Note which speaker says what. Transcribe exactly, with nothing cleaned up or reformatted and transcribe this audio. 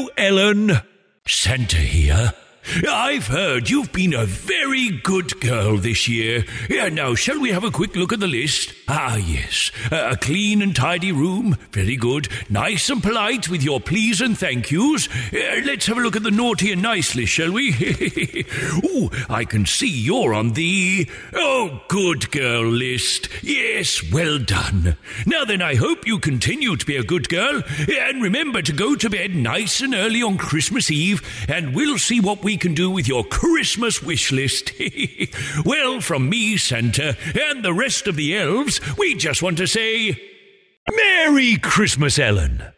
Speaker 1: Hello, Ellen. Santa here. I've heard you've been a very good girl this year. Yeah, now, shall we have a quick look at the list? Ah, yes. Uh, a clean and tidy room. Very good. Nice and polite with your please and thank yous. Uh, let's have a look at the naughty and nice list, shall we? Ooh, I can see you're on the... Oh, good girl list. Yes, well done. Now then, I hope you continue to be a good girl. And remember to go to bed nice and early on Christmas Eve, and we'll see what we can do with your Christmas wish list. Well, from me, Santa, and the rest of the elves, we just want to say, Merry Christmas, Ellen.